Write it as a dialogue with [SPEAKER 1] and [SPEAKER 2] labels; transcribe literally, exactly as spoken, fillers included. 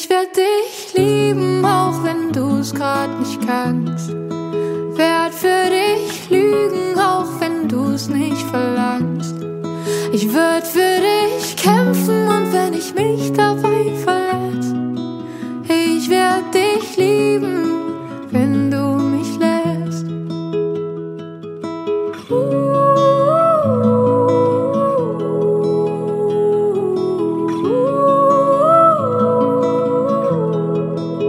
[SPEAKER 1] Ich werd dich lieben, auch wenn du's grad nicht kannst. Werd für dich lügen, auch wenn du's nicht verlangst. Ich würd für dich kämpfen, und wenn ich mich dabei verletz, ich werd dich lieben, wenn